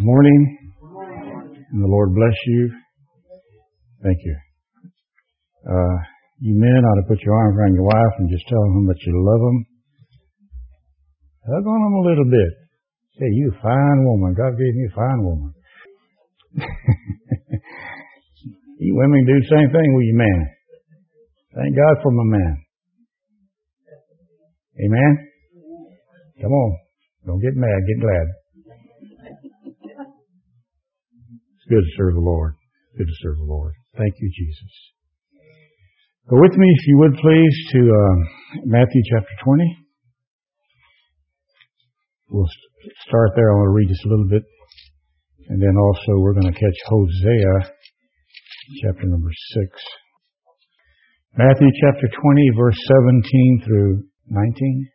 Morning, and the Lord bless you. Thank you. You men ought to put your arms around your wife and just tell them that you love them. Hug on them a little bit. Say, you fine woman. God gave me a fine woman. You women do the same thing with your man. Thank God for my man. Amen? Come on. Don't get mad. Get glad. It's good to serve the Lord. Good to serve the Lord. Thank you, Jesus. Go with me, if you would, please, to Matthew chapter 20. We'll start there. I want to read just a little bit. And then also we're going to catch Hosea, chapter number 6. Matthew chapter 20, verse 17 through 19.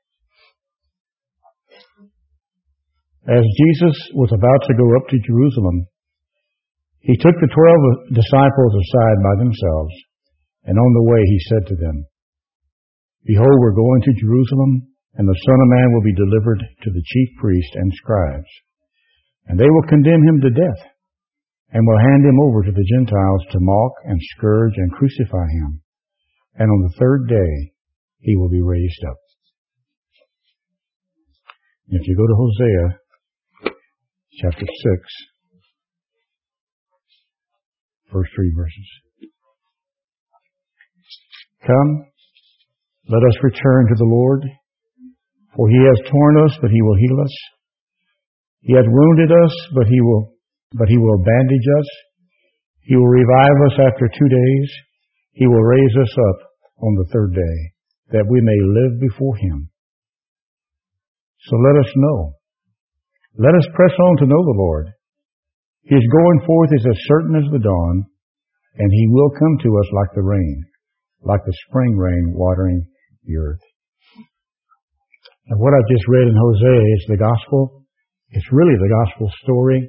As Jesus was about to go up to Jerusalem, he took the 12 disciples aside by themselves, and on the way he said to them, Behold, we're going to Jerusalem, and the Son of Man will be delivered to the chief priests and scribes, and they will condemn him to death, and will hand him over to the Gentiles to mock and scourge and crucify him. And on the third day he will be raised up. If you go to Hosea chapter 6, first 3 verses. Come, let us return to the Lord, for he has torn us, but he will heal us. He hath wounded us, but he will bandage us. He will revive us after 2 days. He will raise us up on the third day, that we may live before him. So let us know. Let us press on to know the Lord. His going forth is as certain as the dawn, and he will come to us like the rain, like the spring rain watering the earth. Now, what I've just read in Hosea is the gospel. It's really the gospel story.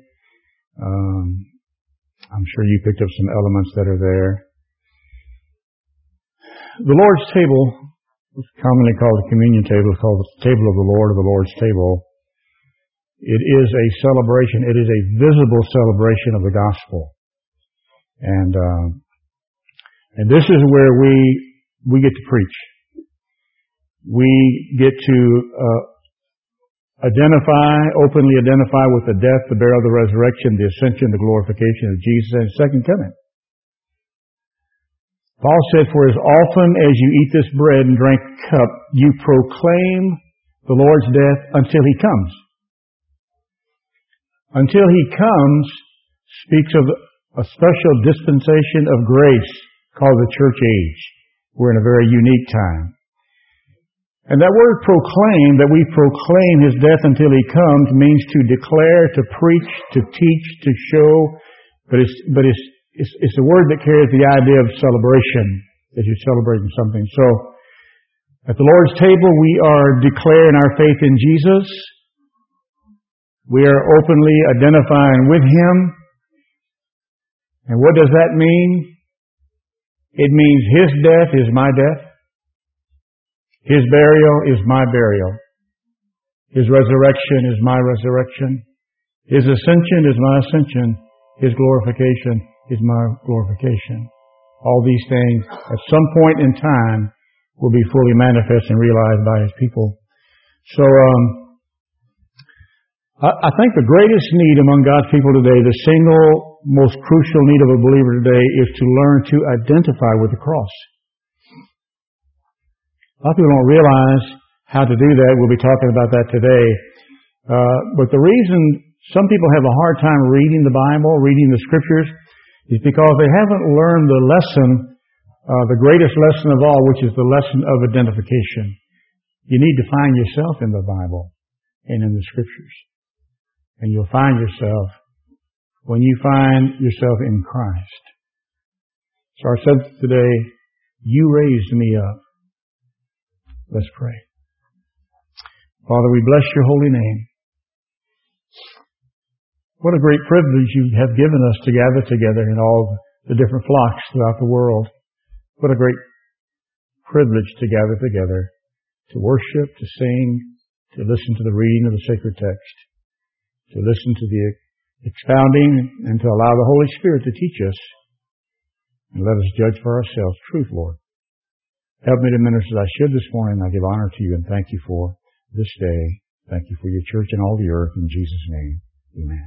I'm sure you picked up some elements that are there. The Lord's table, commonly called the communion table, is called the table of the Lord, or the Lord's table. It is a celebration. It is a visible celebration of the gospel. And this is where we get to preach. We get to openly identify with the death, the burial, the resurrection, the ascension, the glorification of Jesus, and His second coming. Paul said, For as often as you eat this bread and drink the cup, you proclaim the Lord's death until He comes. Until He comes speaks of a special dispensation of grace called the church age. We're in a very unique time. And that word proclaim, that we proclaim His death until He comes, means to declare, to preach, to teach, to show. But it's a word that carries the idea of celebration, that you're celebrating something. So, at the Lord's table, we are declaring our faith in Jesus. We are openly identifying with Him. And what does that mean? It means His death is my death. His burial is my burial. His resurrection is my resurrection. His ascension is my ascension. His glorification is my glorification. All these things, at some point in time, will be fully manifest and realized by His people. So, I think the greatest need among God's people today, the single most crucial need of a believer today, is to learn to identify with the cross. A lot of people don't realize how to do that. We'll be talking about that today. But the reason some people have a hard time reading the Bible, reading the Scriptures, is because they haven't learned the lesson, the greatest lesson of all, which is the lesson of identification. You need to find yourself in the Bible and in the Scriptures. And you'll find yourself when you find yourself in Christ. So our subject today, You Raised Me Up. Let's pray. Father, we bless Your holy name. What a great privilege You have given us to gather together in all the different flocks throughout the world. What a great privilege to gather together, to worship, to sing, to listen to the reading of the sacred text, to listen to the expounding, and to allow the Holy Spirit to teach us. And let us judge for ourselves truth, Lord. Help me to minister as I should this morning. I give honor to you and thank you for this day. Thank you for your church and all the earth. In Jesus' name, amen.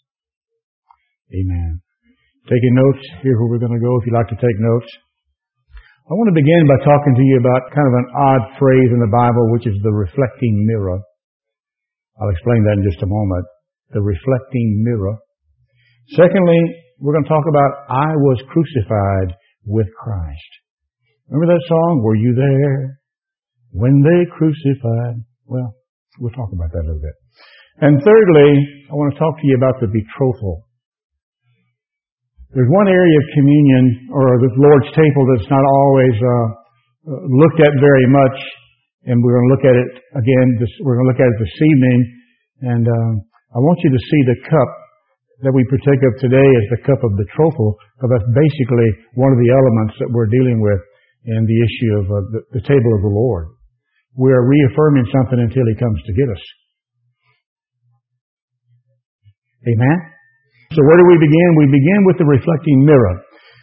Amen. Taking notes, here's where we're going to go if you'd like to take notes. I want to begin by talking to you about kind of an odd phrase in the Bible, which is the reflecting mirror. I'll explain that in just a moment. The reflecting mirror. Secondly, we're going to talk about I was crucified with Christ. Remember that song? Were you there when they crucified? Well, we'll talk about that a little bit. And thirdly, I want to talk to you about the betrothal. There's one area of communion, or the Lord's table, that's not always looked at very much, and we're going to look at it again. We're going to look at it this evening, and I want you to see the cup that we partake of today as the cup of betrothal, because that's basically one of the elements that we're dealing with in the issue of the table of the Lord. We are reaffirming something until He comes to get us. Amen? So where do we begin? We begin with the reflecting mirror.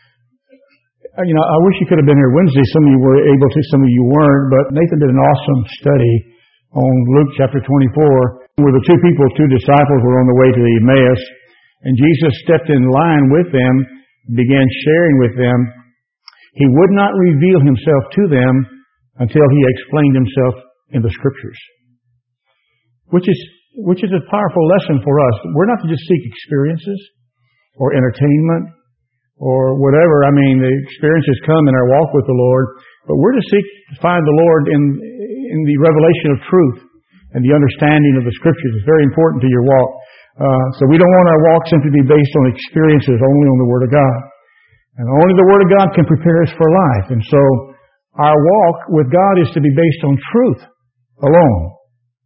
You know, I wish you could have been here Wednesday. Some of you were able to, some of you weren't. But Nathan did an awesome study on Luke chapter 24, where the two disciples were on the way to the Emmaus. And Jesus stepped in line with them, began sharing with them. He would not reveal Himself to them until He explained Himself in the Scriptures. Which is a powerful lesson for us. We're not to just seek experiences or entertainment or whatever. I mean, the experiences come in our walk with the Lord, but we're to seek to find the Lord in the revelation of truth and the understanding of the Scriptures. It's very important to your walk. So we don't want our walk simply to be based on experiences, only on the Word of God. And only the Word of God can prepare us for life. And so our walk with God is to be based on truth alone.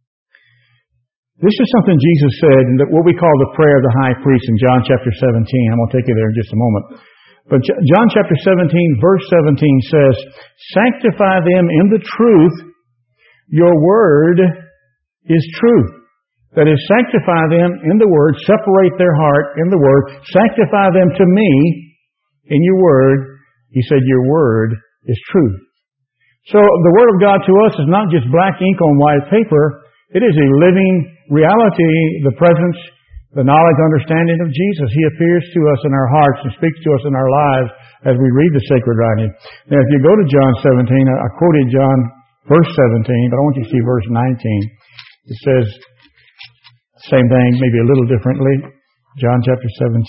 This is something Jesus said in what we call the prayer of the high priest in John chapter 17. I'm going to take you there in just a moment. But John chapter 17, verse 17 says, "Sanctify them in the truth. Your word is truth." That is, sanctify them in the word, separate their heart in the word, sanctify them to me in your word. He said, your word is truth. So the Word of God to us is not just black ink on white paper. It is a living reality, the presence, the knowledge, understanding of Jesus. He appears to us in our hearts and speaks to us in our lives as we read the sacred writing. Now, if you go to John 17, I quoted John verse 17, but I want you to see verse 19. It says the same thing, maybe a little differently. John chapter 17,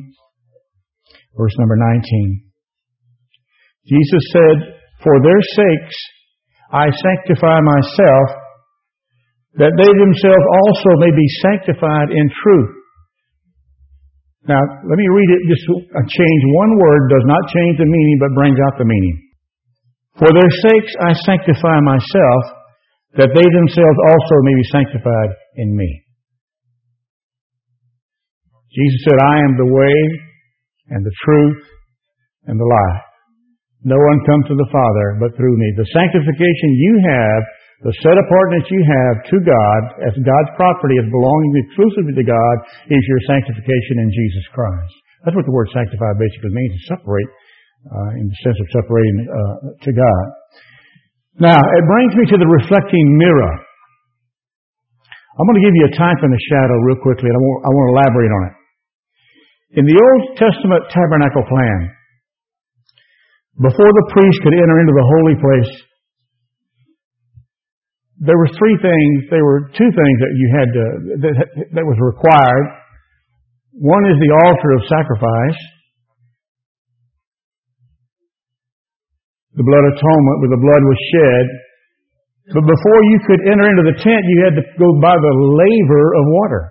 verse number 19. Jesus said, "For their sakes I sanctify myself, that they themselves also may be sanctified in truth." Now, let me read it. Just change one word, does not change the meaning, but brings out the meaning. "For their sakes I sanctify myself, that they themselves also may be sanctified in me." Jesus said, "I am the way and the truth and the life. No one comes to the Father but through me." The sanctification you have, the set apartness you have to God as God's property, as belonging exclusively to God, is your sanctification in Jesus Christ. That's what the word sanctify basically means, to separate, in the sense of separating to God. Now, it brings me to the reflecting mirror. I'm going to give you a type and a shadow real quickly, and I want to elaborate on it. In the Old Testament tabernacle plan, before the priest could enter into the holy place, there were two things that you had to, that was required. One is the altar of sacrifice, the blood atonement, where the blood was shed. But before you could enter into the tent, you had to go by the laver of water.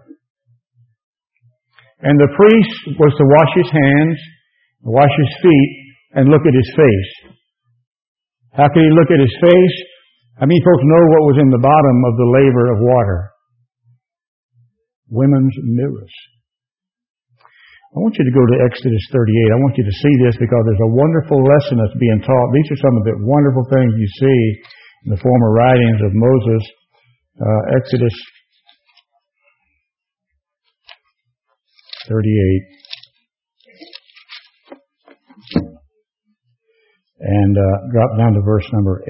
And the priest was to wash his hands, wash his feet, and look at his face. How could he look at his face? I mean, folks know what was in the bottom of the laver of water. Women's mirrors. I want you to go to Exodus 38. I want you to see this because there's a wonderful lesson that's being taught. These are some of the wonderful things you see in the former writings of Moses. Exodus 38. And drop down to verse number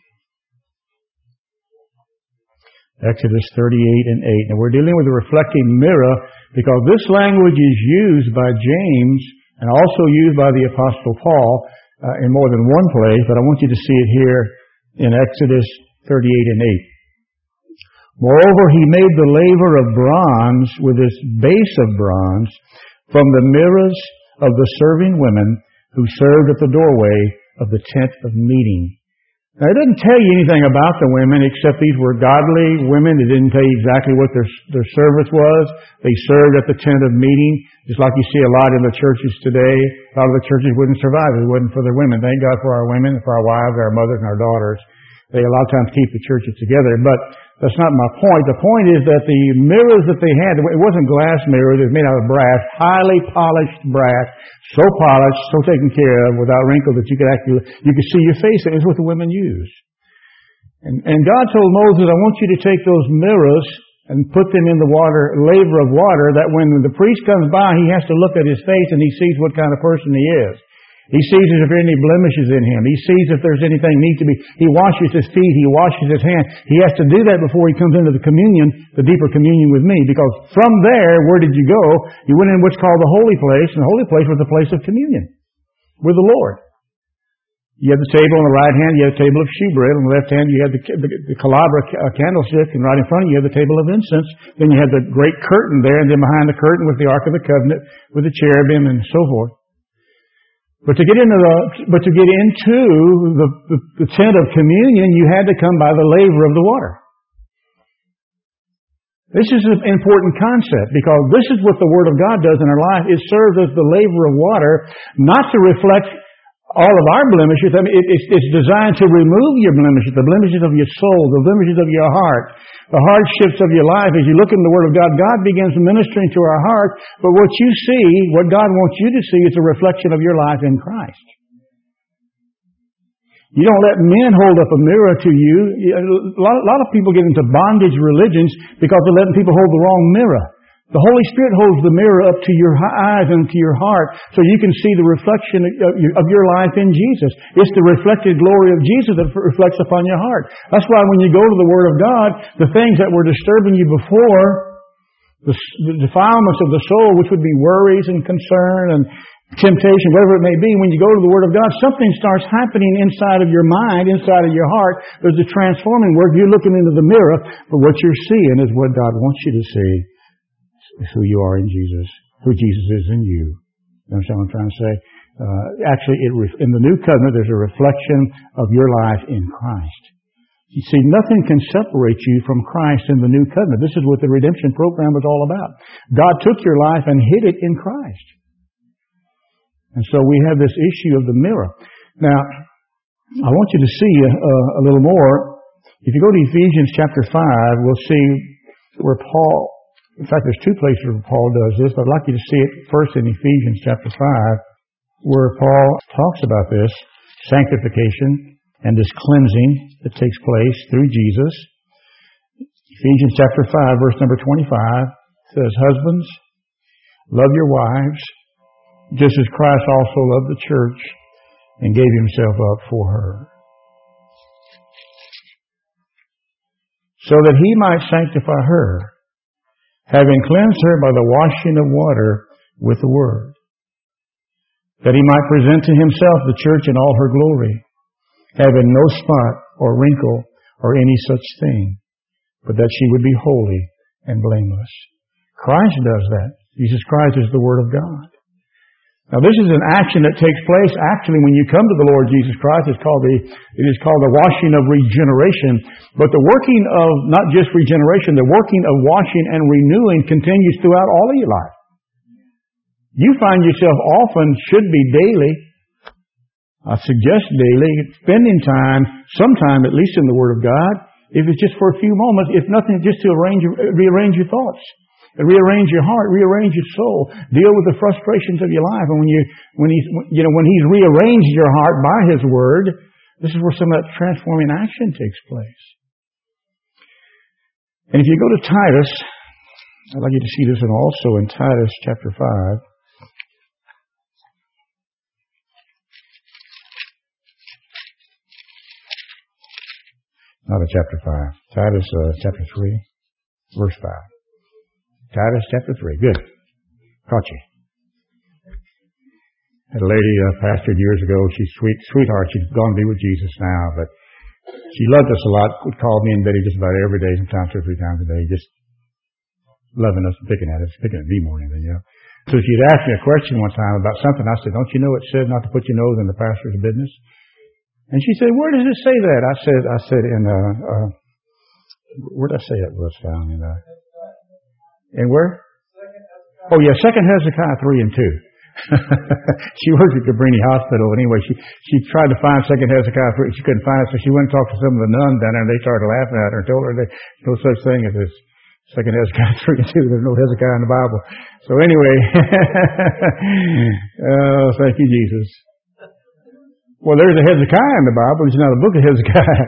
8. Exodus 38 and 8. And we're dealing with a reflecting mirror because this language is used by James and also used by the Apostle Paul in more than one place, but I want you to see it here in Exodus 38 and 8. Moreover, he made the laver of bronze with its base of bronze from the mirrors of the serving women who served at the doorway of the tent of meeting. Now, it doesn't tell you anything about the women except these were godly women. It didn't tell you exactly what their service was. They served at the tent of meeting, just like you see a lot in the churches today. A lot of the churches wouldn't survive if it wasn't for their women. Thank God for our women, for our wives, our mothers, and our daughters. They a lot of times keep the churches together. But that's not my point. The point is that the mirrors that they had, it wasn't glass mirrors, it was made out of brass, highly polished brass, so polished, so taken care of, without wrinkle that you could see your face. It was what the women used. And God told Moses, I want you to take those mirrors and put them in the laver of water, that when the priest comes by, he has to look at his face and he sees what kind of person he is. He sees if there are any blemishes in him. He sees if there's anything needs to be. He washes his feet. He washes his hands. He has to do that before he comes into the communion, the deeper communion with me. Because from there, where did you go? You went in what's called the holy place, and the holy place was the place of communion with the Lord. You had the table on the right hand, you had the table of shewbread. On the left hand, you had the candelabra candlestick, and right in front of you had the table of incense. Then you had the great curtain there, and then behind the curtain was the Ark of the Covenant with the cherubim and so forth. But to get into the tent of communion, you had to come by the laver of the water. This is an important concept because this is what the Word of God does in our life. It serves as the laver of water, not to reflect all of our blemishes. I mean, it's designed to remove your blemishes, the blemishes of your soul, the blemishes of your heart, the hardships of your life. As you look in the Word of God, God begins ministering to our heart. But what you see, what God wants you to see, is a reflection of your life in Christ. You don't let men hold up a mirror to you. A lot of people get into bondage religions because they're letting people hold the wrong mirror. The Holy Spirit holds the mirror up to your eyes and to your heart so you can see the reflection of your life in Jesus. It's the reflected glory of Jesus that reflects upon your heart. That's why when you go to the Word of God, the things that were disturbing you before, the defilements of the soul, which would be worries and concern and temptation, whatever it may be, when you go to the Word of God, something starts happening inside of your mind, inside of your heart. There's a transforming work. You're looking into the mirror, but what you're seeing is what God wants you to see. Is who you are in Jesus, who Jesus is in you. You understand what I'm trying to say? Actually, in the New Covenant, there's a reflection of your life in Christ. You see, nothing can separate you from Christ in the New Covenant. This is what the redemption program was all about. God took your life and hid it in Christ. And so we have this issue of the mirror. Now, I want you to see a little more. If you go to Ephesians chapter 5, we'll see where Paul... In fact, there's two places where Paul does this, but I'd like you to see it first in Ephesians chapter 5, where Paul talks about this sanctification and this cleansing that takes place through Jesus. Ephesians chapter 5, verse number 25 says, Husbands, love your wives, just as Christ also loved the church and gave himself up for her, so that he might sanctify her, having cleansed her by the washing of water with the word, that he might present to himself the church in all her glory, having no spot or wrinkle or any such thing, but that she would be holy and blameless. Christ does that. Jesus Christ is the Word of God. Now, this is an action that takes place actually when you come to the Lord Jesus Christ. It is called the washing of regeneration. But the working of not just regeneration, the working of washing and renewing continues throughout all of your life. You find yourself often, should be daily, I suggest daily, spending time, sometime at least in the Word of God, if it's just for a few moments, if nothing, just to rearrange your thoughts. Rearrange your heart, rearrange your soul, deal with the frustrations of your life. And when He's rearranged your heart by His Word, this is where some of that transforming action takes place. And if you go to Titus, I'd like you to see this one also in Titus chapter 5. Not in chapter 5. Titus chapter 3, verse 5. Titus chapter 3. Good. Caught you. Had a lady pastored years ago. She's sweetheart. She's gone to be with Jesus now, but she loved us a lot. Would call me and Betty just about every day, sometimes 2 or 3 times a day, just loving us and picking at us, picking at me more than anything, So she'd asked me a question one time about something. I said, don't you know it said not to put your nose in the pastor's business? And she said, where does it say that? I said in, where did I say it was found? In where? Oh yeah, 2 Hezekiah 3 and 2. She worked at Cabrini Hospital. Anyway, she tried to find 2 Hezekiah 3. She couldn't find it, so she went and talked to some of the nuns down there, and they started laughing at her and told her there's no such thing as this 2 Hezekiah 3 and 2. There's no Hezekiah in the Bible. So anyway, oh, thank you, Jesus. Well, there's a Hezekiah in the Bible. It's not a book of Hezekiah.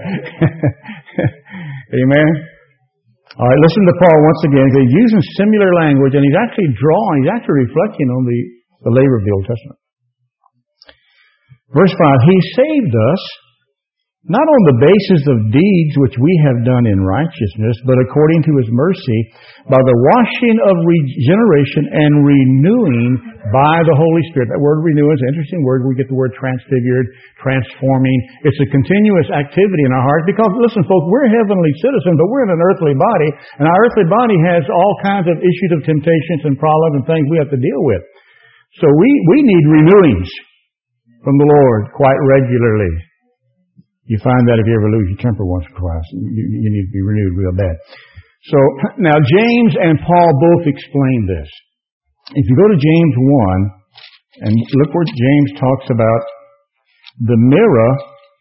Amen. All right, listen to Paul once again. He's using similar language, and he's actually reflecting on the labor of the Old Testament. Verse 5, He saved us, not on the basis of deeds which we have done in righteousness, but according to His mercy, by the washing of regeneration and renewing by the Holy Spirit. That word renew is an interesting word. We get the word transfigured, transforming. It's a continuous activity in our heart because, listen, folks, we're heavenly citizens, but we're in an earthly body, and our earthly body has all kinds of issues of temptations and problems and things we have to deal with. So we need renewings from the Lord quite regularly. You find that if you ever lose your temper once or twice, you need to be renewed real bad. So now James and Paul both explain this. If you go to James 1 and look where James talks about the mirror,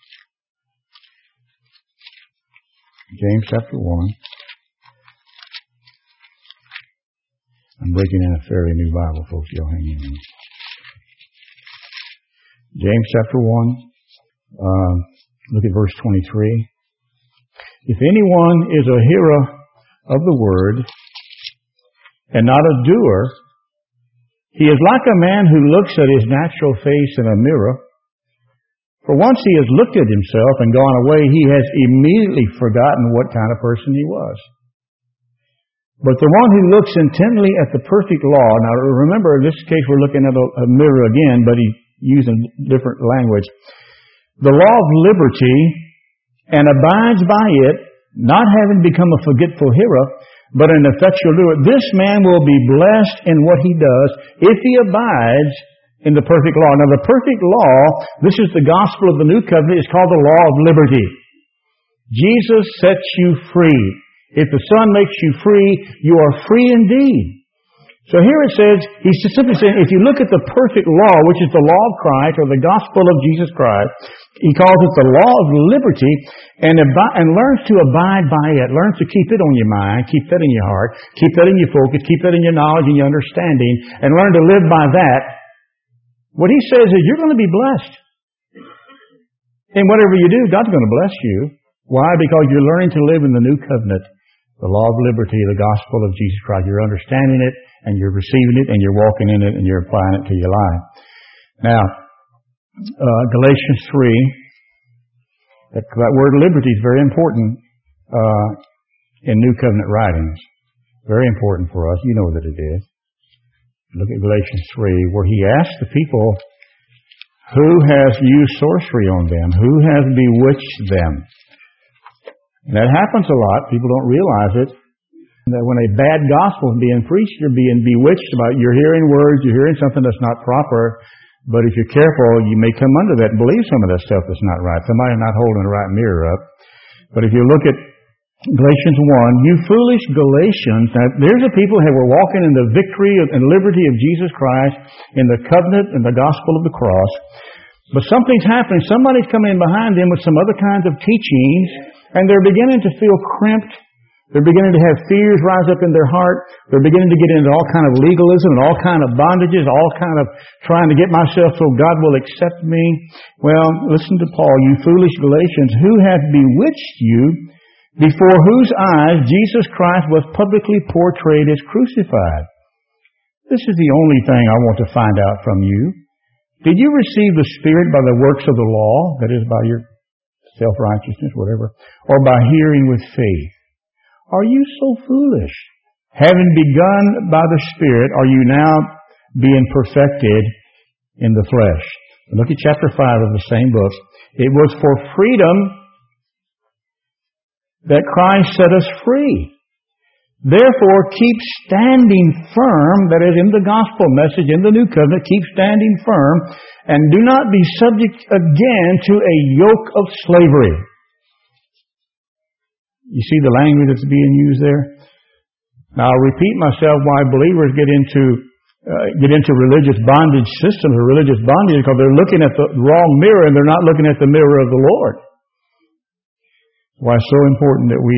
James chapter 1. I'm breaking in a fairly new Bible, folks. Y'all hang in. James chapter 1. Look at verse 23. If anyone is a hearer of the word and not a doer, he is like a man who looks at his natural face in a mirror. For once he has looked at himself and gone away, he has immediately forgotten what kind of person he was. But the one who looks intently at the perfect law, now remember in this case we're looking at a mirror again, but he's using different language. The law of liberty, and abides by it, not having become a forgetful hearer, but an effectual doer. This man will be blessed in what he does if he abides in the perfect law. Now the perfect law, this is the gospel of the new covenant, is called the law of liberty. Jesus sets you free. If the Son makes you free, you are free indeed. So here it says, he's simply saying, if you look at the perfect law, which is the law of Christ, or the gospel of Jesus Christ, he calls it the law of liberty, and learns to abide by it, learns to keep it on your mind, keep that in your heart, keep that in your focus, keep that in your knowledge and your understanding, and learn to live by that. What he says is, you're going to be blessed. And whatever you do, God's going to bless you. Why? Because you're learning to live in the new covenant, the law of liberty, the gospel of Jesus Christ. You're understanding it, and you're receiving it, and you're walking in it, and you're applying it to your life. Now, Galatians 3, that word liberty is very important in New Covenant writings. Very important for us. You know that it is. Look at Galatians 3, where he asks the people, who has used sorcery on them? Who has bewitched them? And that happens a lot. People don't realize it. That when a bad gospel is being preached, you're being bewitched about it. You're hearing words, you're hearing something that's not proper. But if you're careful, you may come under that and believe some of that stuff that's not right. Somebody's not holding the right mirror up. But if you look at Galatians 1, you foolish Galatians, now there's a people who were walking in the victory and liberty of Jesus Christ, in the covenant and the gospel of the cross. But something's happening. Somebody's coming in behind them with some other kinds of teachings, and they're beginning to feel cramped. They're beginning to have fears rise up in their heart. They're beginning to get into all kind of legalism and all kind of bondages, all kind of trying to get myself so God will accept me. Well, listen to Paul, you foolish Galatians, who hath bewitched you before whose eyes Jesus Christ was publicly portrayed as crucified. This is the only thing I want to find out from you. Did you receive the Spirit by the works of the law, that is, by your self-righteousness, whatever, or by hearing with faith? Are you so foolish? Having begun by the Spirit, are you now being perfected in the flesh? Look at chapter 5 of the same book. It was for freedom that Christ set us free. Therefore, keep standing firm, that is, in the gospel message, in the new covenant, keep standing firm, and do not be subject again to a yoke of slavery. You see the language that's being used there? Now, I'll repeat myself why believers get into religious bondage systems or religious bondage, because they're looking at the wrong mirror and they're not looking at the mirror of the Lord. Why it's so important that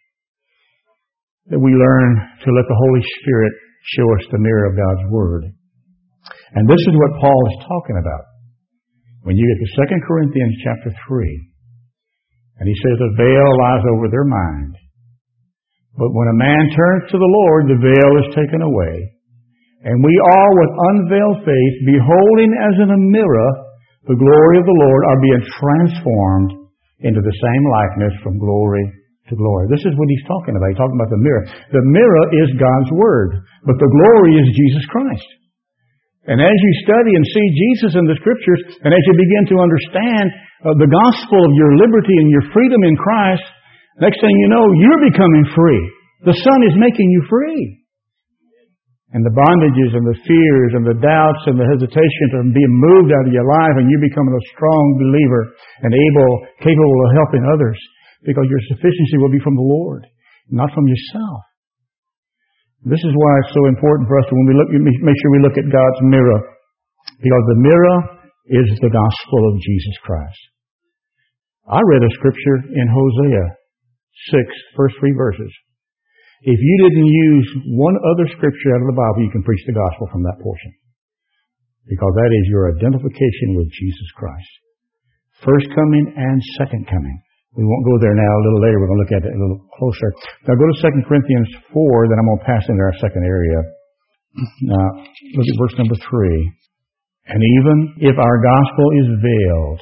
we learn to let the Holy Spirit show us the mirror of God's Word. And this is what Paul is talking about. When you get to 2 Corinthians chapter 3, and he says, a veil lies over their mind. But when a man turns to the Lord, the veil is taken away. And we all, with unveiled face, beholding as in a mirror the glory of the Lord, are being transformed into the same likeness from glory to glory. This is what he's talking about. He's talking about the mirror. The mirror is God's Word, but the glory is Jesus Christ. And as you study and see Jesus in the Scriptures, and as you begin to understand the gospel of your liberty and your freedom in Christ, next thing you know, you're becoming free. The Son is making you free. And the bondages and the fears and the doubts and the hesitations are being moved out of your life, and you're becoming a strong believer and capable of helping others, because your sufficiency will be from the Lord, not from yourself. This is why it's so important for us to, when we look, make sure we look at God's mirror, because the mirror is the gospel of Jesus Christ. I read a scripture in Hosea 6, first 3 verses. If you didn't use one other scripture out of the Bible, you can preach the gospel from that portion, because that is your identification with Jesus Christ. First coming and second coming. We won't go there now. A little later, we're going to look at it a little closer. Now go to 2 Corinthians 4, then I'm going to pass into our second area. Now, look at verse number 3. And even if our gospel is veiled,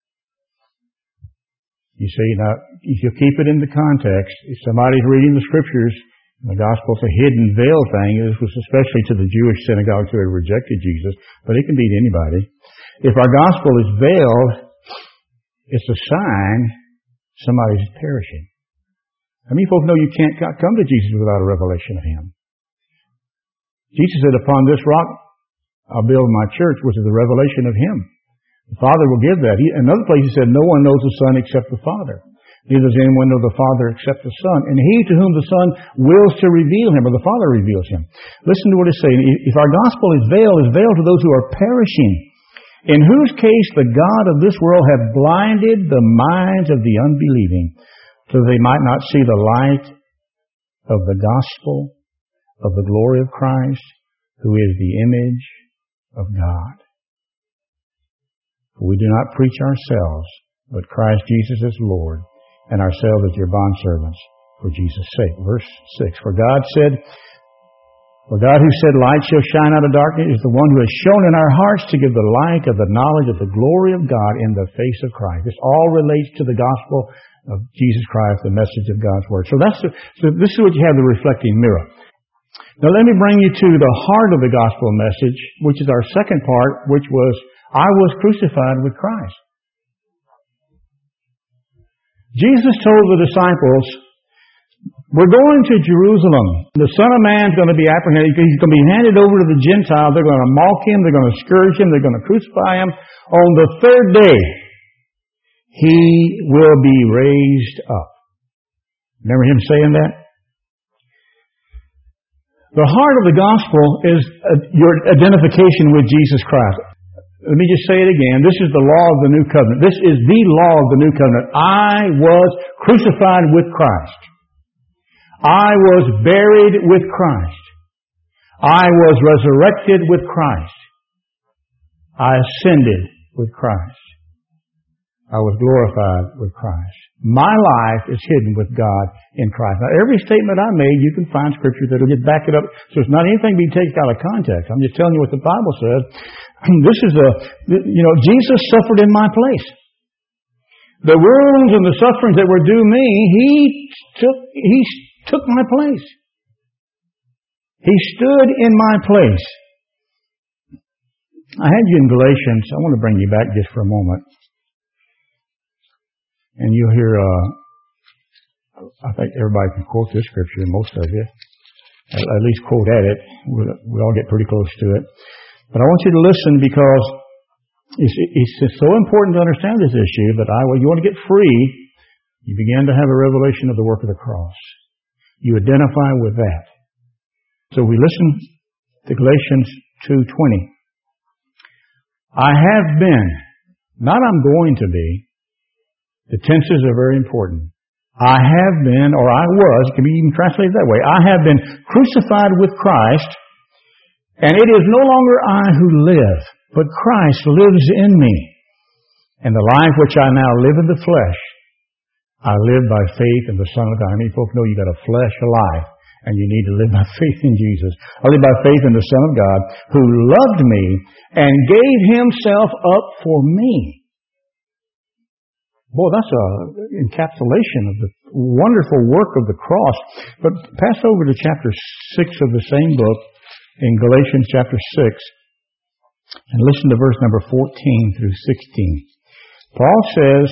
you see, now, if you keep it in the context, if somebody's reading the Scriptures, the gospel's a hidden veil thing. This was especially to the Jewish synagogues who had rejected Jesus, but it can be to anybody. If our gospel is veiled, it's a sign somebody's perishing. How many folks know you can't come to Jesus without a revelation of Him? Jesus said, upon this rock I'll build my church, which is the revelation of Him. The Father will give that. Another place He said, no one knows the Son except the Father. Neither does anyone know the Father except the Son. And he to whom the Son wills to reveal Him, or the Father reveals Him. Listen to what it's saying. If our gospel is veiled to those who are perishing, in whose case the God of this world hath blinded the minds of the unbelieving, so that they might not see the light of the gospel of the glory of Christ, who is the image of God. For we do not preach ourselves, but Christ Jesus as Lord, and ourselves as your bondservants for Jesus' sake. Verse 6, For God who said, light shall shine out of darkness, is the one who has shown in our hearts to give the light of the knowledge of the glory of God in the face of Christ. This all relates to the gospel of Jesus Christ, the message of God's Word. So this is what you have, the reflecting mirror. Now let me bring you to the heart of the gospel message, which is our second part, which was, I was crucified with Christ. Jesus told the disciples, we're going to Jerusalem. The Son of Man is going to be apprehended. He's going to be handed over to the Gentiles. They're going to mock Him. They're going to scourge Him. They're going to crucify Him. On the third day, He will be raised up. Remember Him saying that? The heart of the gospel is your identification with Jesus Christ. Let me just say it again. This is the law of the new covenant. This is the law of the new covenant. I was crucified with Christ. I was buried with Christ. I was resurrected with Christ. I ascended with Christ. I was glorified with Christ. My life is hidden with God in Christ. Now, every statement I made, you can find scripture that will back it up. So it's not anything being taken out of context. I'm just telling you what the Bible says. Jesus suffered in my place. The wounds and the sufferings that were due me, He took my place. He stood in my place. I had you in Galatians. I want to bring you back just for a moment. And you'll hear, I think everybody can quote this scripture, most of you. At least quote at it. We all get pretty close to it. But I want you to listen because it's so important to understand this issue that you want to get free, you begin to have a revelation of the work of the cross. You identify with that. So we listen to Galatians 2:20. I have been, not I'm going to be. The tenses are very important. I have been, or I was, it can be even translated that way. I have been crucified with Christ, and it is no longer I who live, but Christ lives in me. And the life which I now live in the flesh, I live by faith in the Son of God. How many folk know you got a flesh alive, and you need to live by faith in Jesus? I live by faith in the Son of God, who loved me and gave Himself up for me. Boy, that's an encapsulation of the wonderful work of the cross. But pass over to chapter 6 of the same book, in Galatians chapter 6, and listen to verse number 14 through 16. Paul says,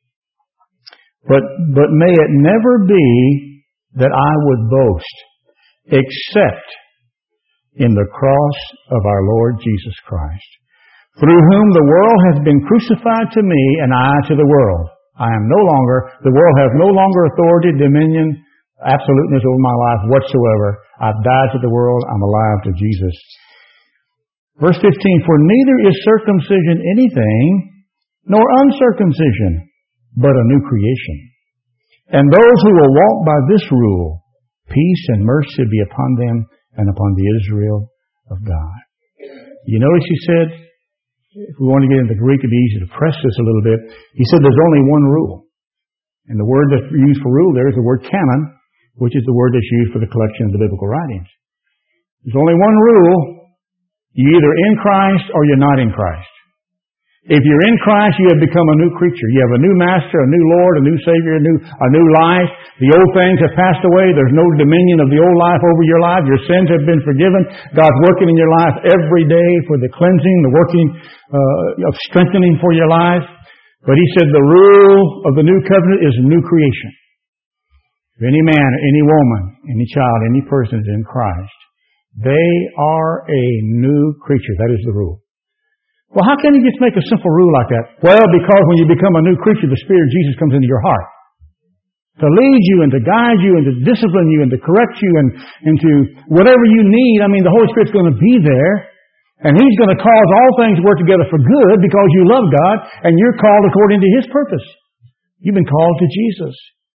But may it never be that I would boast, except in the cross of our Lord Jesus Christ, through whom the world has been crucified to me and I to the world. The world has no longer authority, dominion, absoluteness over my life whatsoever. I've died to the world, I'm alive to Jesus. Verse 15, for neither is circumcision anything, nor uncircumcision, but a new creation. And those who will walk by this rule, peace and mercy be upon them and upon the Israel of God. You notice he said, if we want to get into Greek, it'd be easy to press this a little bit. He said there's only one rule. And the word that's used for rule there is the word canon, which is the word that's used for the collection of the biblical writings. There's only one rule. You're either in Christ or you're not in Christ. If you're in Christ, you have become a new creature. You have a new master, a new Lord, a new Savior, a new life. The old things have passed away. There's no dominion of the old life over your life. Your sins have been forgiven. God's working in your life every day for the cleansing, the working of strengthening for your life. But he said the rule of the new covenant is a new creation. If any man, any woman, any child, any person is in Christ, they are a new creature. That is the rule. Well, how can you just make a simple rule like that? Well, because when you become a new creature, the Spirit of Jesus comes into your heart to lead you and to guide you and to discipline you and to correct you and to whatever you need. I mean, the Holy Spirit's going to be there, and He's going to cause all things to work together for good because you love God and you're called according to His purpose. You've been called to Jesus.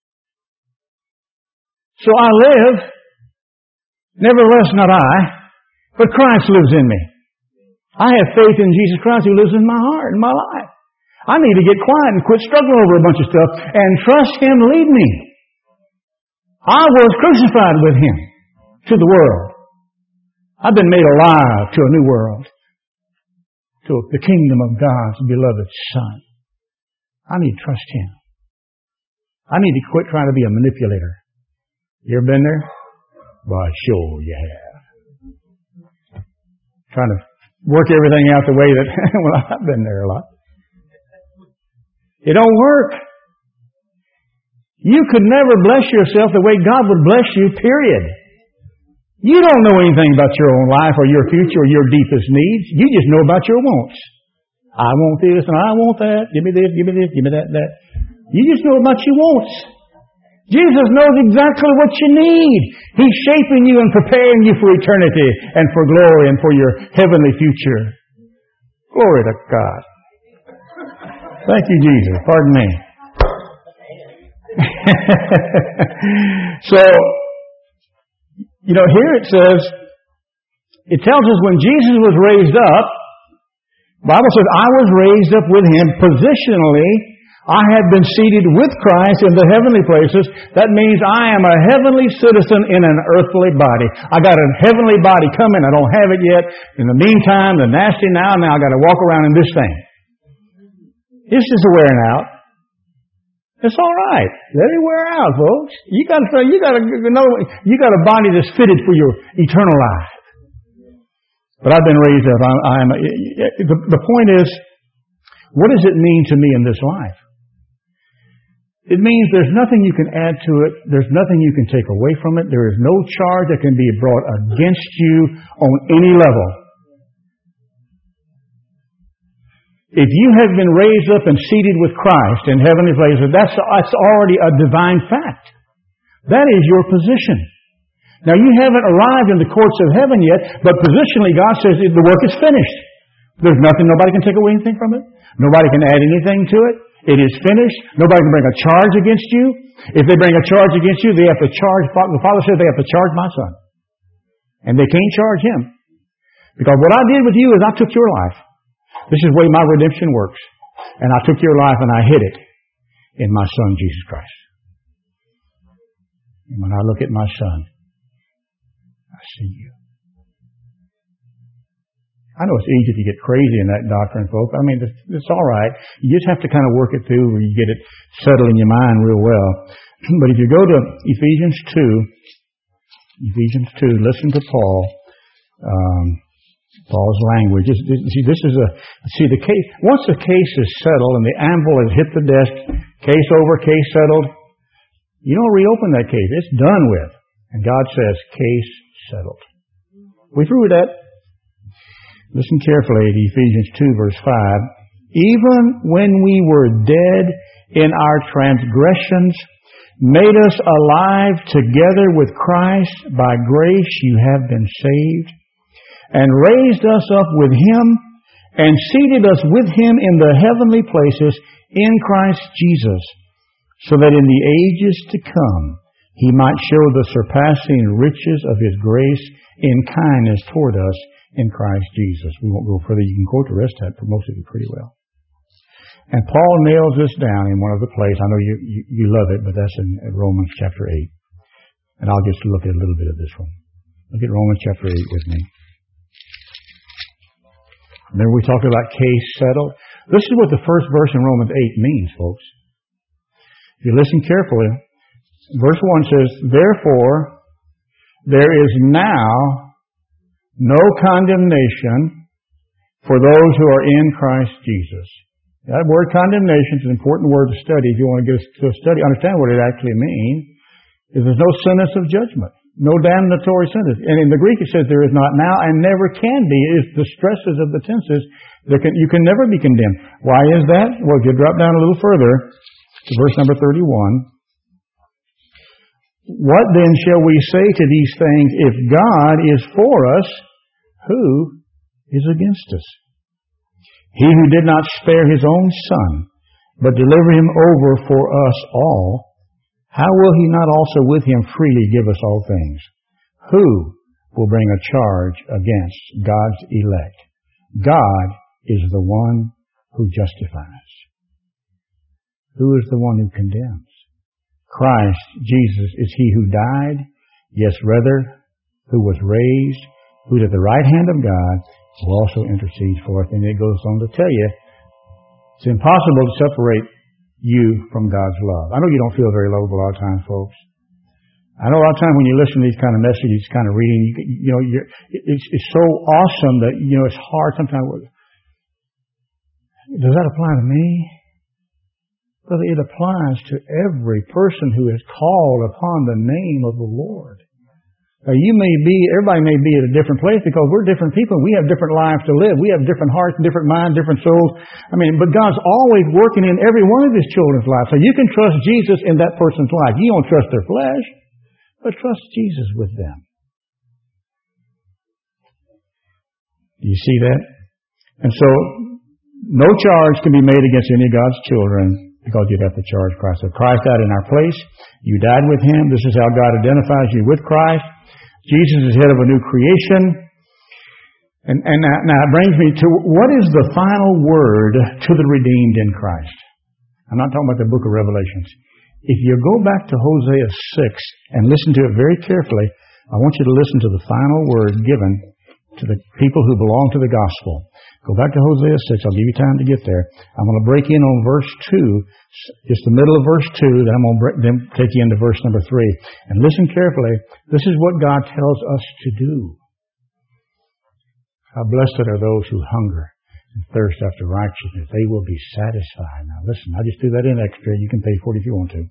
So I live, nevertheless not I, but Christ lives in me. I have faith in Jesus Christ who lives in my heart, in my life. I need to get quiet and quit struggling over a bunch of stuff and trust Him to lead me. I was crucified with Him to the world. I've been made alive to a new world, to the kingdom of God's beloved Son. I need to trust Him. I need to quit trying to be a manipulator. You ever been there? Why, sure you have. Trying to work everything out the way that, well, I've been there a lot. It don't work. You could never bless yourself the way God would bless you, period. You don't know anything about your own life or your future or your deepest needs. You just know about your wants. I want this and I want that. Give me this, give me this, give me that. You just know about your wants. Jesus knows exactly what you need. He's shaping you and preparing you for eternity and for glory and for your heavenly future. Glory to God. Thank you, Jesus. Pardon me. So, here it tells us when Jesus was raised up, the Bible says, I was raised up with Him positionally I have been seated with Christ in the heavenly places. That means I am a heavenly citizen in an earthly body. I got a heavenly body coming. I don't have it yet. In the meantime, the nasty now I got to walk around in this thing. This is wearing out. It's all right. Let it wear out, folks. You got a body that's fitted for your eternal life. But I've been raised up. The point is, what does it mean to me in this life? It means there's nothing you can add to it. There's nothing you can take away from it. There is no charge that can be brought against you on any level. If you have been raised up and seated with Christ in heavenly places, that's already a divine fact. That is your position. Now, you haven't arrived in the courts of heaven yet, but positionally God says the work is finished. There's nothing, nobody can take away anything from it. Nobody can add anything to it. It is finished. Nobody can bring a charge against you. If they bring a charge against you, they have to charge, the Father says they have to charge my Son. And they can't charge Him. Because what I did with you is I took your life. This is the way my redemption works. And I took your life and I hid it in my Son, Jesus Christ. And when I look at my Son, I see you. I know it's easy to get crazy in that doctrine, folks. I mean, it's all right. You just have to kind of work it through where you get it settled in your mind real well. But if you go to Ephesians 2, listen to Paul, Paul's language. The case, once the case is settled and the anvil has hit the desk, case over, case settled, you don't reopen that case. It's done with. And God says, case settled. We through with that. Listen carefully to Ephesians 2, verse 5. Even when we were dead in our transgressions, made us alive together with Christ. By grace you have been saved. And raised us up with Him, and seated us with Him in the heavenly places in Christ Jesus, so that in the ages to come He might show the surpassing riches of His grace in kindness toward us in Christ Jesus. We won't go further. You can quote the rest of that for most of you pretty well. And Paul nails this down in one of the places. I know you love it, but that's in Romans chapter 8. And I'll just look at a little bit of this one. Look at Romans chapter 8 with me. Remember we talked about case settled? This is what the first verse in Romans 8 means, folks. If you listen carefully, verse 1 says, therefore, there is now no condemnation for those who are in Christ Jesus. That word condemnation is an important word to study. If you want to get to study, understand what it actually means, is there's no sentence of judgment, no damnatory sentence. And in the Greek it says there is not now and never can be. It's the stresses of the tenses. You can never be condemned. Why is that? Well, if you drop down a little further to verse number 31, what then shall we say to these things? If God is for us, who is against us? He who did not spare His own Son, but delivered Him over for us all, how will He not also with Him freely give us all things? Who will bring a charge against God's elect? God is the one who justifies. Who is the one who condemns? Christ Jesus is He who died, yes, rather, who was raised, who is at the right hand of God, who also intercedes for us. And it goes on to tell you, it's impossible to separate you from God's love. I know you don't feel very lovable a lot of times, folks. I know a lot of times when you listen to these kind of messages, kind of reading, it's so awesome that, it's hard sometimes. Does that apply to me? Brother, it applies to every person who is called upon the name of the Lord. Now, everybody may be at a different place because we're different people. We have different lives to live. We have different hearts, different minds, different souls. But God's always working in every one of His children's lives. So you can trust Jesus in that person's life. You don't trust their flesh, but trust Jesus with them. Do you see that? And so, no charge can be made against any of God's children because you'd have to charge Christ. So Christ died in our place. You died with Him. This is how God identifies you with Christ. Jesus is head of a new creation. And now it brings me to what is the final word to the redeemed in Christ? I'm not talking about the book of Revelations. If you go back to Hosea 6 and listen to it very carefully, I want you to listen to the final word given to the people who belong to the gospel. Go back to Hosea 6. I'll give you time to get there. I'm going to break in on verse 2, just the middle of verse 2, then I'm going to then take you into verse number 3. And listen carefully. This is what God tells us to do. How blessed are those who hunger and thirst after righteousness. They will be satisfied. Now listen, I just threw that in extra. You can pay for it if you want to.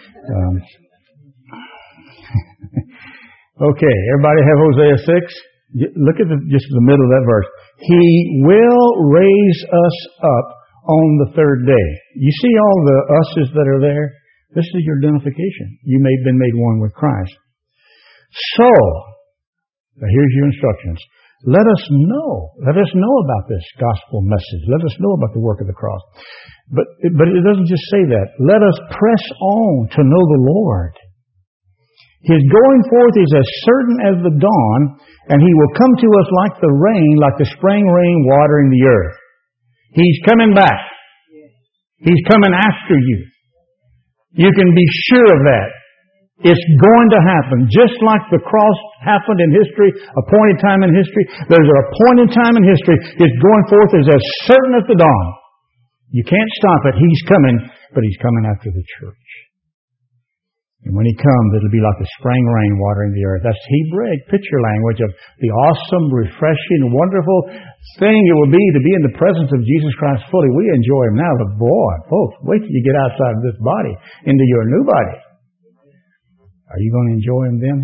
Okay, everybody have Hosea 6? Look at just the middle of that verse. He will raise us up on the third day. You see all the us's that are there? This is your identification. You may have been made one with Christ. So, now here's your instructions. Let us know about this gospel message. Let us know about the work of the cross. But it doesn't just say that. Let us press on to know the Lord. His going forth is as certain as the dawn, and He will come to us like the rain, like the spring rain watering the earth. He's coming back. He's coming after you. You can be sure of that. It's going to happen. Just like the cross happened in history, appointed time in history, there's an appointed time in history. His going forth is as certain as the dawn. You can't stop it. He's coming, but He's coming after the church. And when He comes, it'll be like the spring rain watering the earth. That's Hebraic picture language of the awesome, refreshing, wonderful thing it will be to be in the presence of Jesus Christ fully. We enjoy Him now, but boy, folks, wait till you get outside of this body, into your new body. Are you going to enjoy Him then?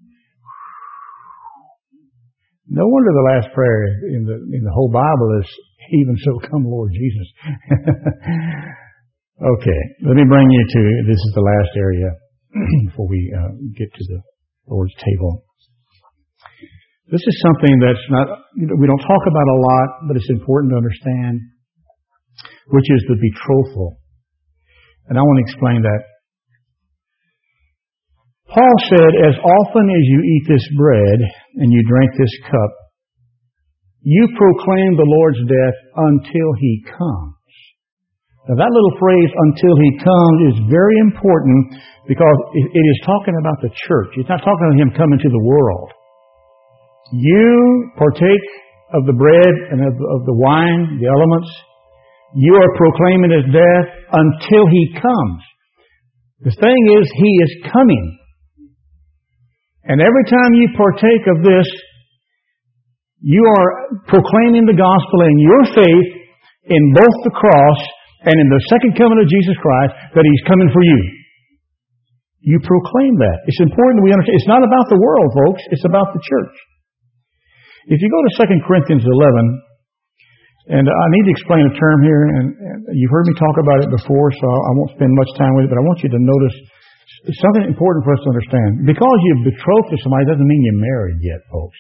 No wonder the last prayer in the whole Bible is, even so come Lord Jesus. Okay, let me bring you to, this is the last area before we get to the Lord's table. This is something that's not, we don't talk about a lot, but it's important to understand, which is the betrothal. And I want to explain that. Paul said, as often as you eat this bread and you drink this cup, you proclaim the Lord's death until He comes. Now that little phrase, until He comes, is very important because it is talking about the church. It's not talking about Him coming to the world. You partake of the bread and of the wine, the elements. You are proclaiming His death until He comes. The thing is, He is coming. And every time you partake of this, you are proclaiming the gospel in your faith in both the cross and in the second coming of Jesus Christ, that He's coming for you. You proclaim that. It's important that we understand. It's not about the world, folks. It's about the church. If you go to 2 Corinthians 11, and I need to explain a term here, and you've heard me talk about it before, so I won't spend much time with it, but I want you to notice it's something important for us to understand. Because you're betrothed to somebody doesn't mean you're married yet, folks.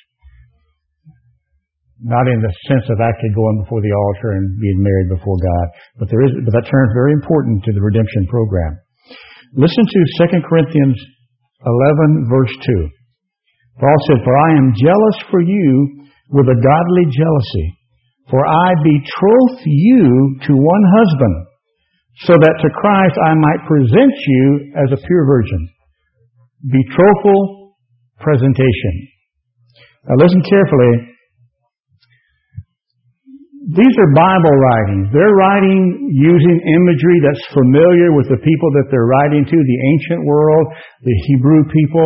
Not in the sense of actually going before the altar and being married before God. But that term is very important to the redemption program. Listen to 2 Corinthians 11, verse 2. Paul said, for I am jealous for you with a godly jealousy. For I betroth you to one husband, so that to Christ I might present you as a pure virgin. Betrothal presentation. Now listen carefully. These are Bible writings. They're writing using imagery that's familiar with the people that they're writing to, the ancient world, the Hebrew people.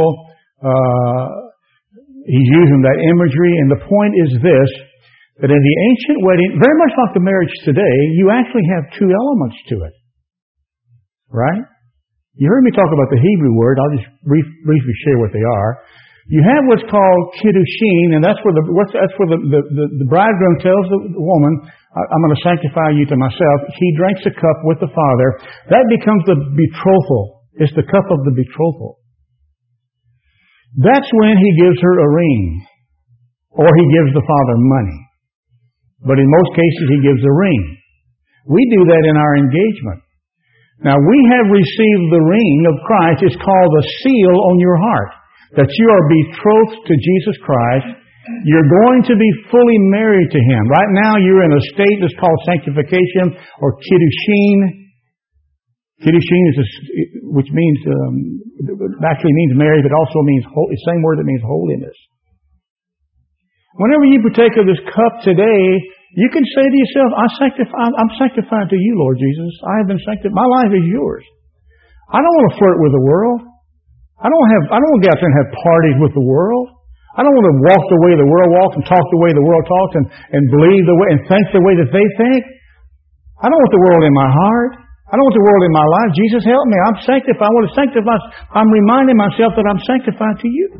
He's using that imagery, and the point is this, that in the ancient wedding, very much like the marriage today, you actually have two elements to it. Right? You heard me talk about the Hebrew word. I'll just briefly share what they are. You have what's called kiddushin, and that's where the bridegroom tells the woman, I'm going to sanctify you to myself. He drinks a cup with the father. That becomes the betrothal. It's the cup of the betrothal. That's when he gives her a ring, or he gives the father money. But in most cases, he gives a ring. We do that in our engagement. Now, we have received the ring of Christ. It's called the seal on your heart. That you are betrothed to Jesus Christ. You're going to be fully married to Him. Right now, you're in a state that's called sanctification or kiddushin. Kiddushin which means, actually means marriage, but also means, the same word that means holiness. Whenever you partake of this cup today, you can say to yourself, I'm sanctified to you, Lord Jesus. I have been sanctified. My life is yours. I don't want to flirt with the world. I don't want to get out there and have parties with the world. I don't want to walk the way the world walks and talk the way the world talks and believe the way and think the way that they think. I don't want the world in my heart. I don't want the world in my life. Jesus, help me. I'm sanctified. I want to sanctify. I'm reminding myself that I'm sanctified to you.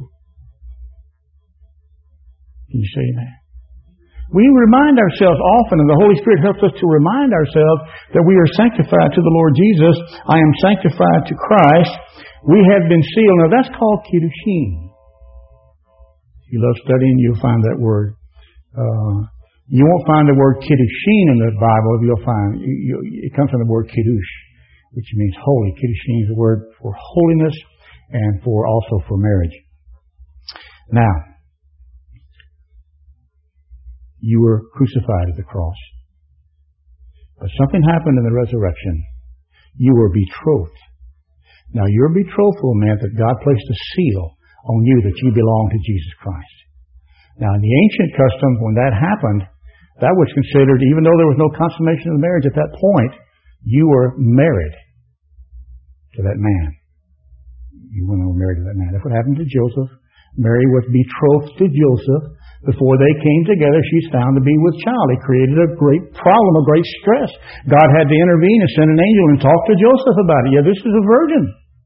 Can you say that? We remind ourselves often, and the Holy Spirit helps us to remind ourselves that we are sanctified to the Lord Jesus. I am sanctified to Christ. We have been sealed. Now that's called Kiddushin. If you love studying, you'll find that word. You won't find the word Kiddushin in the Bible. You'll find it comes from the word Kiddush, which means holy. Kiddushin is the word for holiness and also for marriage. Now, you were crucified at the cross. But something happened in the resurrection. You were betrothed. Now, your betrothal meant that God placed a seal on you that you belong to Jesus Christ. Now, in the ancient custom, when that happened, that was considered, even though there was no consummation of the marriage at that point, you were married to that man. You were married to that man. That's what happened to Joseph. Mary was betrothed to Joseph. Before they came together, she's found to be with child. It created a great problem, a great stress. God had to intervene and send an angel and talk to Joseph about it. Yeah, this is a virgin.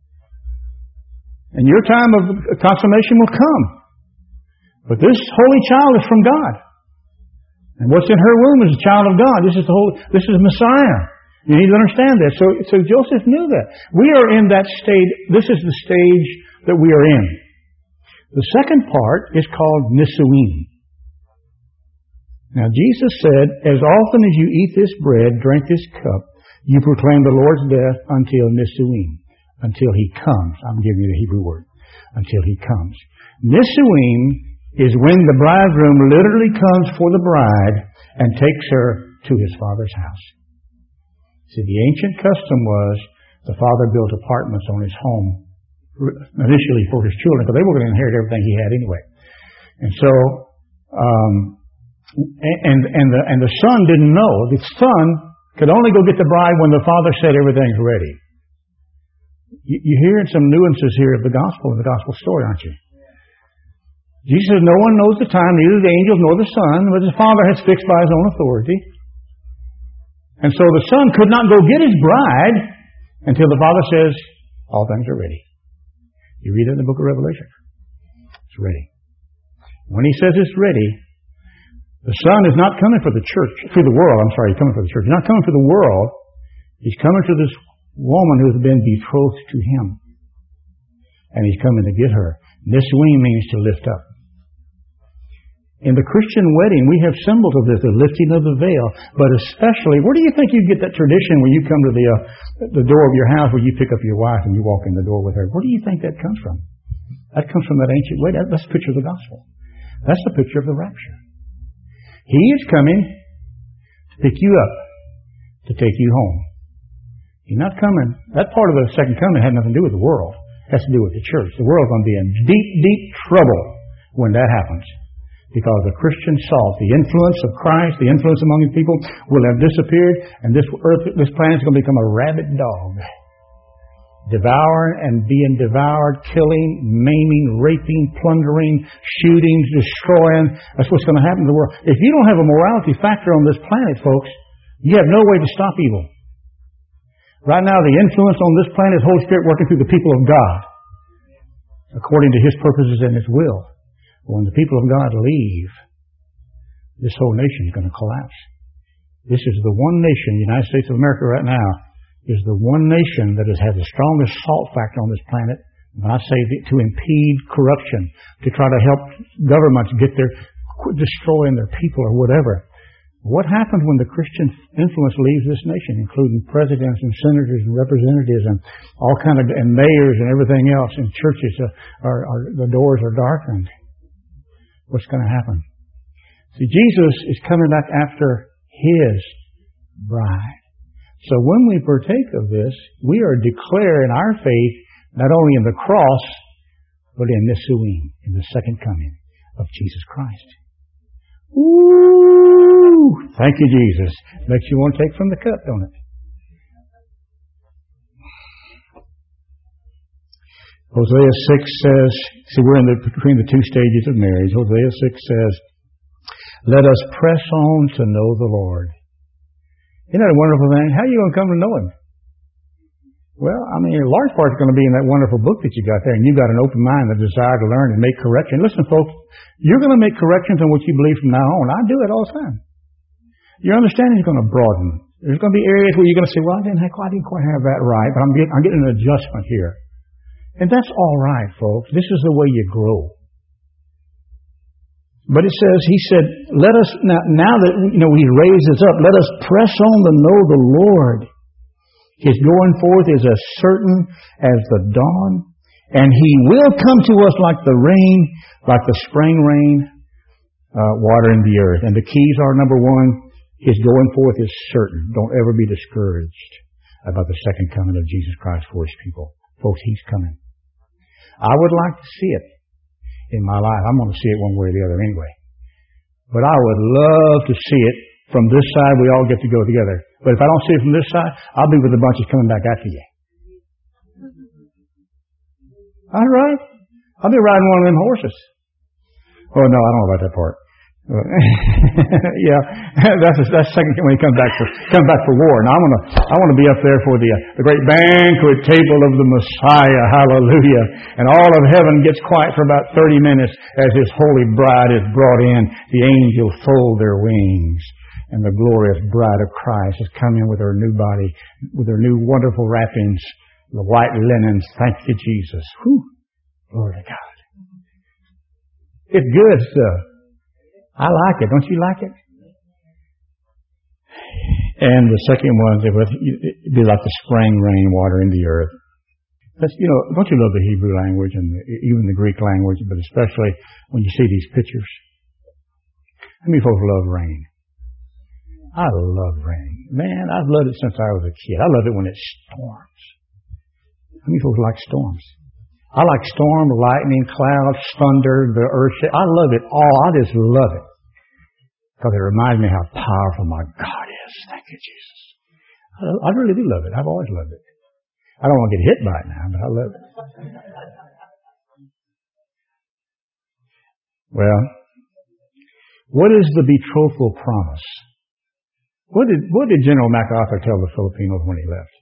And your time of consummation will come. But this holy child is from God. And what's in her womb is a child of God. This is Messiah. You need to understand that. So Joseph knew that. We are in that stage. This is the stage that we are in. The second part is called Nisuin. Now Jesus said, as often as you eat this bread, drink this cup, you proclaim the Lord's death until Nisuin, until He comes. I'm giving you the Hebrew word. Until He comes. Nisuin is when the bridegroom literally comes for the bride and takes her to his father's house. See, the ancient custom was the father built apartments on his home, initially for his children, because they were going to inherit everything he had anyway. And so, the son didn't know. The son could only go get the bride when the father said everything's ready. You're hearing some nuances here of the gospel, in the gospel story, aren't you? Jesus says, no one knows the time, neither the angels nor the son, but the Father has fixed by His own authority. And so the son could not go get his bride until the Father says, all things are ready. You read it in the book of Revelation. It's ready. When He says it's ready, the Son is not coming for the church, for the world. I'm sorry, He's coming for the church. He's not coming for the world. He's coming to this woman who has been betrothed to Him. And He's coming to get her. Nisuin means to lift up. In the Christian wedding, we have symbols of this, the lifting of the veil. But especially, where do you think you get that tradition when you come to the door of your house where you pick up your wife and you walk in the door with her? Where do you think that comes from? That comes from that ancient wedding. That's a picture of the gospel. That's the picture of the rapture. He is coming to pick you up, to take you home. He's not coming. That part of the second coming had nothing to do with the world. It has to do with the church. The world's going to be in deep, deep trouble when that happens. Because the Christian salt, the influence of Christ, the influence among His people will have disappeared, and this planet is going to become a rabid dog. Devouring and being devoured, killing, maiming, raping, plundering, shooting, destroying. That's what's going to happen to the world. If you don't have a morality factor on this planet, folks, you have no way to stop evil. Right now, the influence on this planet is Holy Spirit working through the people of God, according to His purposes and His will. When the people of God leave, this whole nation is going to collapse. This is the one nation, the United States of America right now, is the one nation that has had the strongest salt factor on this planet. And I say to impede corruption, to try to help governments quit destroying their people or whatever. What happens when the Christian influence leaves this nation, including presidents and senators and representatives and all kind of, and mayors and everything else, and churches the doors are darkened? What's going to happen? See, Jesus is coming back after His bride. So when we partake of this, we are declaring our faith not only in the cross, but in Nisuim, in the second coming of Jesus Christ. Ooh! Thank you, Jesus. Makes you want to take from the cup, don't it? Hosea 6 says, see, we're between the two stages of marriage. Hosea 6 says, let us press on to know the Lord. Isn't that a wonderful thing? How are you going to come to know Him? Well, I mean, a large part is going to be in that wonderful book that you got there, and you've got an open mind, a desire to learn and make correction. Listen, folks, you're going to make corrections on what you believe from now on. I do it all the time. Your understanding is going to broaden. There's going to be areas where you're going to say, well, I didn't quite have that right, but I'm getting an adjustment here. And that's all right, folks. This is the way you grow. But it says, He said, let us, now that, He raised us up, let us press on to know the Lord. His going forth is as certain as the dawn, and He will come to us like the rain, like the spring rain, watering the earth. And the keys are, number one, His going forth is certain. Don't ever be discouraged about the second coming of Jesus Christ for His people. Folks, He's coming. I would like to see it in my life. I'm going to see it one way or the other anyway. But I would love to see it from this side. We all get to go together. But if I don't see it from this side, I'll be with the bunches coming back after you. All right? I'll be riding one of them horses. Oh, no, I don't know about that part. Yeah, that's second when he comes back for war. Now I want to be up there for the great banquet table of the Messiah. Hallelujah! And all of heaven gets quiet for about 30 minutes as His holy bride is brought in. The angels fold their wings, and the glorious bride of Christ is coming with her new body, with her new wonderful wrappings, the white linens. Thank you, Jesus. Whew. Glory to God. It's good stuff. I like it. Don't you like it? And the second one, it would be like the spring rain watering the earth. That's, don't you love the Hebrew language and even the Greek language, but especially when you see these pictures? How many folks love rain? I love rain. Man, I've loved it since I was a kid. I love it when it storms. How many folks like storms? I like storm, lightning, clouds, thunder, the earth. I love it all. I just love it. Because it reminds me how powerful my God is. Thank you, Jesus. I really do love it. I've always loved it. I don't want to get hit by it now, but I love it. Well, what is the betrothal promise? What did General MacArthur tell the Filipinos when he left?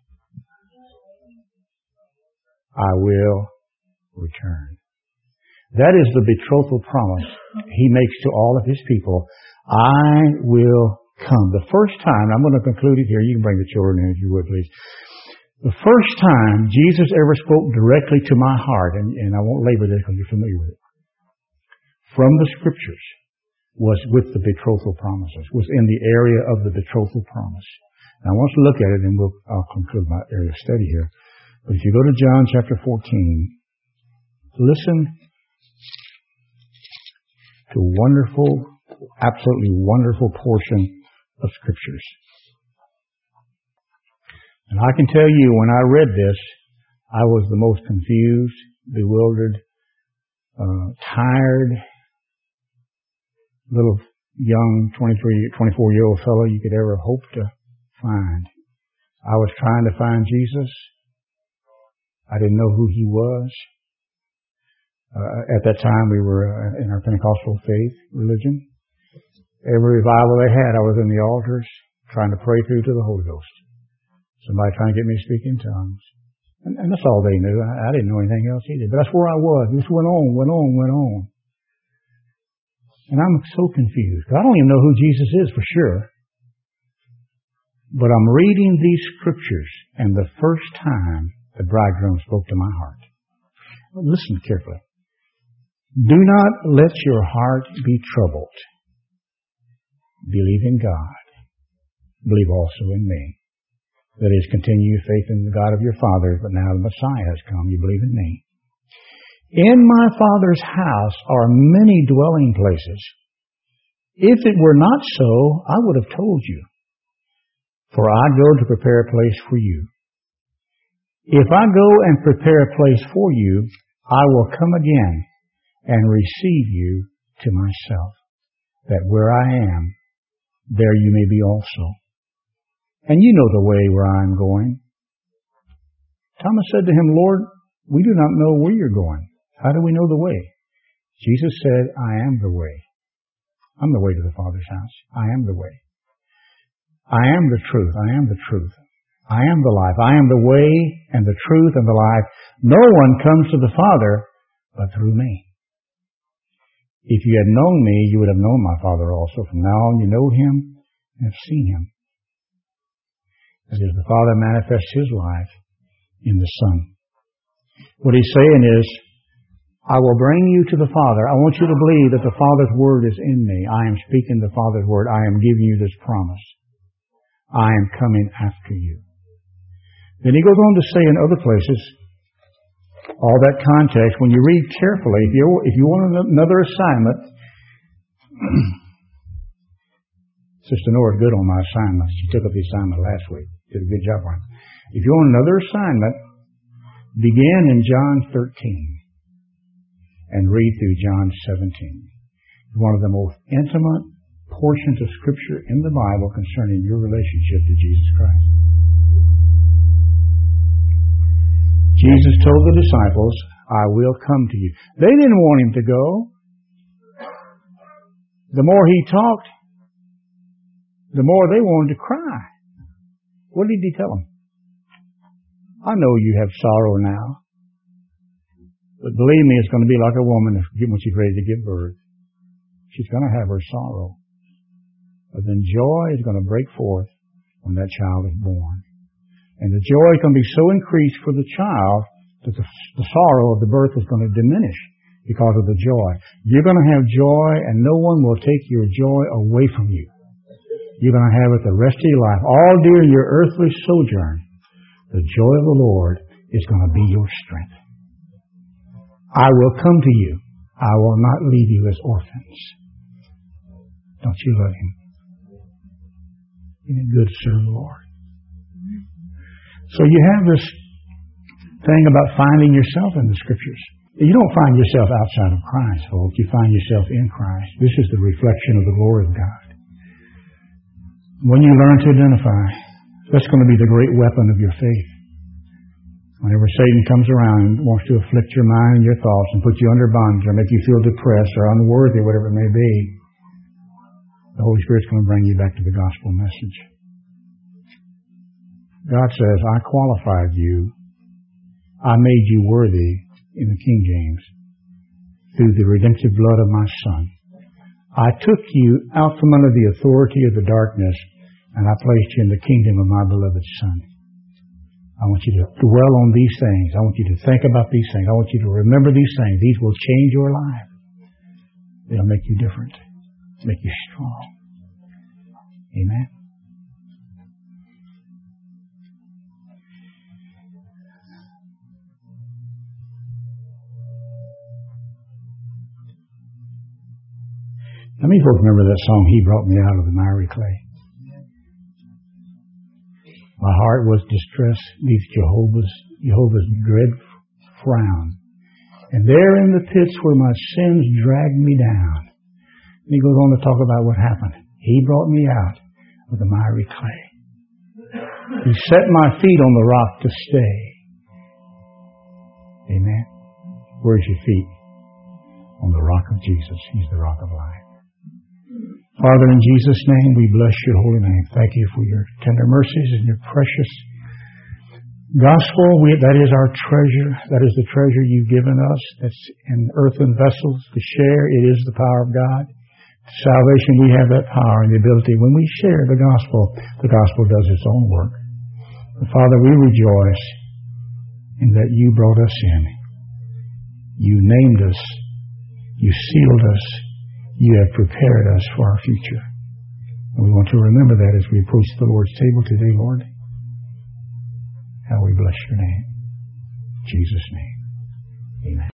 I will return. That is the betrothal promise He makes to all of His people. I will come. The first time, I'm going to conclude it here. You can bring the children in if you would, please. The first time Jesus ever spoke directly to my heart, and I won't labor this because you're familiar with it, from the Scriptures was with the betrothal promises, was in the area of the betrothal promise. Now, I want you to look at it, and I'll conclude my area of study here. But if you go to John chapter 14, listen to a wonderful, absolutely wonderful portion of Scriptures. And I can tell you, when I read this, I was the most confused, bewildered, tired, little young 24-year-old fellow you could ever hope to find. I was trying to find Jesus. I didn't know who He was. At that time, we were in our Pentecostal faith religion. Every revival they had, I was in the altars trying to pray through to the Holy Ghost. Somebody trying to get me to speak in tongues. And that's all they knew. I didn't know anything else either. But that's where I was. This went on. And I'm so confused. I don't even know who Jesus is for sure. But I'm reading these Scriptures, and the first time the bridegroom spoke to my heart. Listen carefully. Do not let your heart be troubled. Believe in God. Believe also in me. That is, continue your faith in the God of your fathers, but now the Messiah has come. You believe in me. In my Father's house are many dwelling places. If it were not so, I would have told you. For I go to prepare a place for you. If I go and prepare a place for you, I will come again and receive you to myself, that where I am, there you may be also. And you know the way where I am going. Thomas said to him, Lord, we do not know where you're going. How do we know the way? Jesus said, I am the way. I'm the way to the Father's house. I am the way. I am the truth. I am the truth. I am the life. I am the way and the truth and the life. No one comes to the Father but through me. If you had known me, you would have known my Father also. From now on, you know him and have seen him. That is, the Father manifests his life in the Son. What he's saying is, I will bring you to the Father. I want you to believe that the Father's Word is in me. I am speaking the Father's Word. I am giving you this promise. I am coming after you. Then he goes on to say in other places, all that context, when you read carefully, if you want another assignment, Sister Nora's good on my assignments. She took up the assignment last week. Did a good job on it. If you want another assignment, begin in John 13 and read through John 17. It's one of the most intimate portions of Scripture in the Bible concerning your relationship to Jesus Christ. Jesus told the disciples, I will come to you. They didn't want him to go. The more he talked, the more they wanted to cry. What did he tell them? I know you have sorrow now, but believe me, it's going to be like a woman when she's ready to give birth. She's going to have her sorrow. But then joy is going to break forth when that child is born. And the joy is going to be so increased for the child that the sorrow of the birth is going to diminish because of the joy. You're going to have joy, and no one will take your joy away from you. You're going to have it the rest of your life. All during your earthly sojourn, the joy of the Lord is going to be your strength. I will come to you. I will not leave you as orphans. Don't you love him? Be a good serve the Lord. So you have this thing about finding yourself in the Scriptures. You don't find yourself outside of Christ, folks. You find yourself in Christ. This is the reflection of the glory of God. When you learn to identify, that's going to be the great weapon of your faith. Whenever Satan comes around and wants to afflict your mind and your thoughts and put you under bondage or make you feel depressed or unworthy, whatever it may be, the Holy Spirit's going to bring you back to the gospel message. God says, I qualified you. I made you worthy in the King James through the redemptive blood of my Son. I took you out from under the authority of the darkness and I placed you in the kingdom of my beloved Son. I want you to dwell on these things. I want you to think about these things. I want you to remember these things. These will change your life. They'll make you different, make you strong. Amen. How many folks remember that song, He Brought Me Out of the Miry Clay? My heart was distressed beneath Jehovah's dread frown. And there in the pits where my sins dragged me down. And he goes on to talk about what happened. He brought me out of the miry clay. He set my feet on the rock to stay. Amen. Where's your feet? On the rock of Jesus. He's the rock of life. Father, in Jesus' name, we bless your holy name. Thank you for your tender mercies and your precious gospel. That is our treasure. That is the treasure you've given us. That's in earthen vessels to share. It is the power of God. Salvation, we have that power and the ability. When we share the gospel does its own work. But Father, we rejoice in that you brought us in. You named us. You sealed us. You have prepared us for our future. And we want to remember that as we approach the Lord's table today, Lord. How we bless your name. In Jesus' name. Amen.